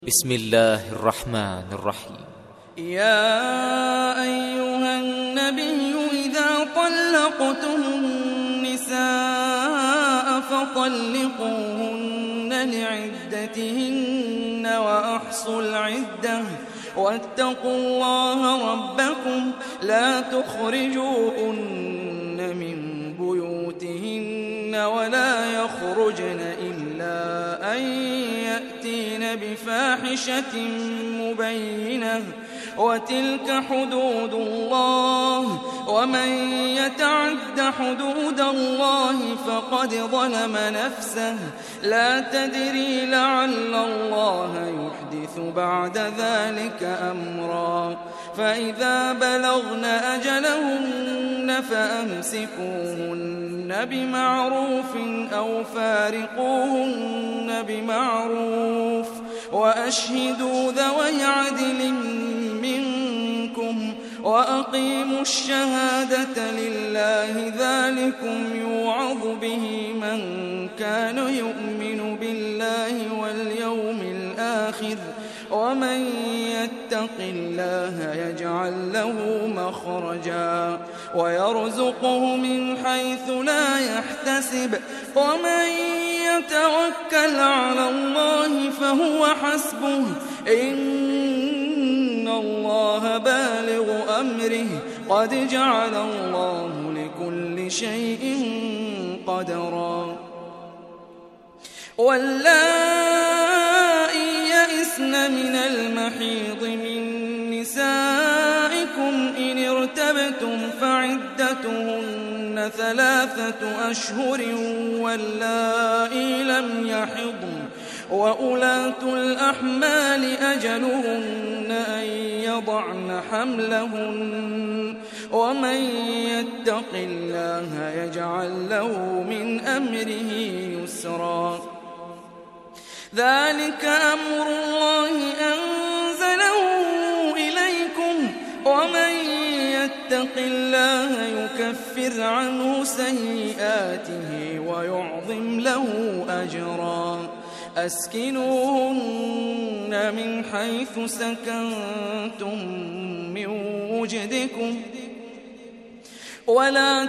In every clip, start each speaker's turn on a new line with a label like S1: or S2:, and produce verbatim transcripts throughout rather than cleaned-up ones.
S1: بسم الله الرحمن الرحيم.
S2: يا أيها النبي إذا طلقتم النساء فطلقوهن لعدتهن وأحصوا العدة واتقوا الله ربكم لا تخرجوهن من بيوتهن ولا يخرجن إلا أن يأتين بفاحشة مبينة وتلك حدود الله ومن يتعد حدود الله فقد ظلم نفسه لا تدري لعل الله يحدث بعد ذلك أمرا فإذا بلغن أجلهن فأمسكوهن بمعروف أو فارقوهن بمعروف وأشهدوا ذوي عدل منكم وأقيموا الشهادة لله ذلكم يوعظ به من كان يؤمن بالله واليوم الآخر ومن يتق الله يجعل له مخرجا ويرزقه من حيث لا يحتسب ومن يتوكل على الله فهو حسبه إن الله بالغ أمره قد جعل الله لكل شيء قدرا واللائي يئسن من المحيض من نسائكم إن ارتبتم فعدتهن ثلاثة أشهر واللائي لم يحضن وأولاة الأحمال أجلهن أن يضعن حملهن ومن يتق الله يجعل له من أمره يسرا ذلك أمر الله أنزله إليكم ومن يتق الله يكفر عنه سيئاته ويعظم له أجرا أسكنوهن من حيث سكنتم من وجدكم ولا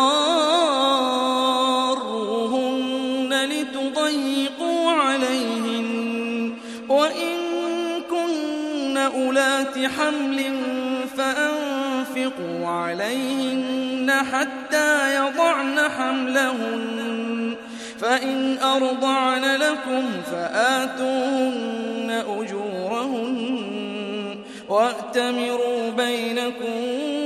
S2: تضاروهن لتضيقوا عليهن وإن كن أولات حمل فأنفقوا عليهن حتى يضعن حملهن فإن أرضعن لكم فآتوهن أجورهن وأتمروا بينكم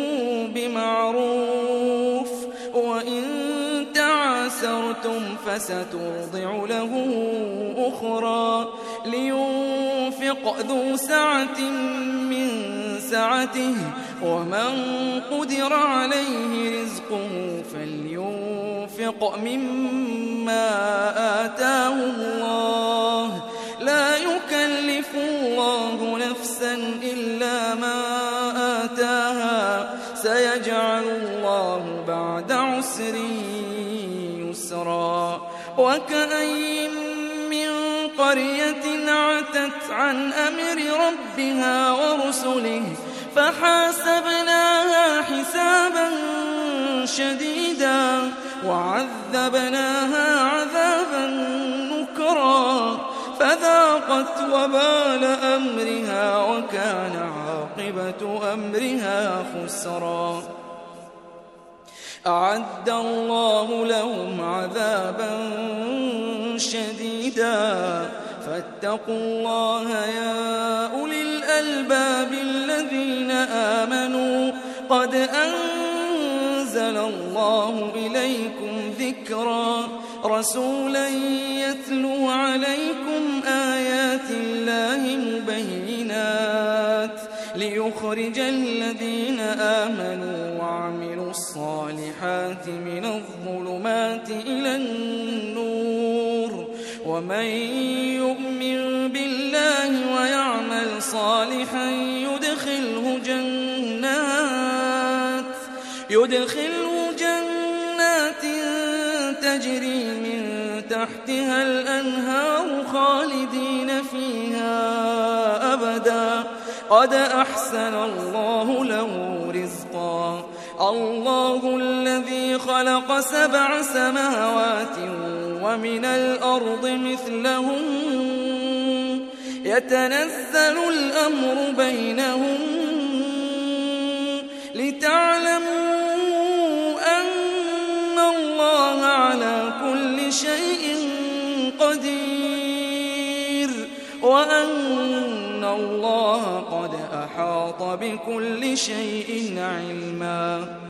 S2: بمعروف وإن تعاسرتم فسترضع له أخرى لينفق ذو سعة من سعته ومن قدر عليه رزقه فلينفق مما آتاه الله لا يكلف الله نفسا إلا ما آتاها سيجعل الله بعد عسر يسرا وكأين من قرية عتت عن أمر ربها ورسله فحاسبناها حسابا شديدا وعذبناها عذابا نكرا فذاقت وبال أمرها وكان عاقبة أمرها خسرا أعد الله لهم عذابا شديدا فاتقوا الله يا أولي الألباب الذين آمنوا قد أنزل الله إليكم ذكرا رسولا يتلو عليكم آيات الله مبينات ليخرج الذين آمنوا وعملوا الصالحات من الظلمات إلى النور ومن يؤمن بالله ويعمل صالحا يدخله جنات يدخله جنات تجري من تحتها الأنهار خالدين فيها قد أحسن الله له رزقا الله الذي خلق سبع سماوات ومن الأرض مثلهم يتنزل الأمر بينهم لتعلموا أن الله على كل شيء قدير وأن الله قد أحاط بكل شيء علما.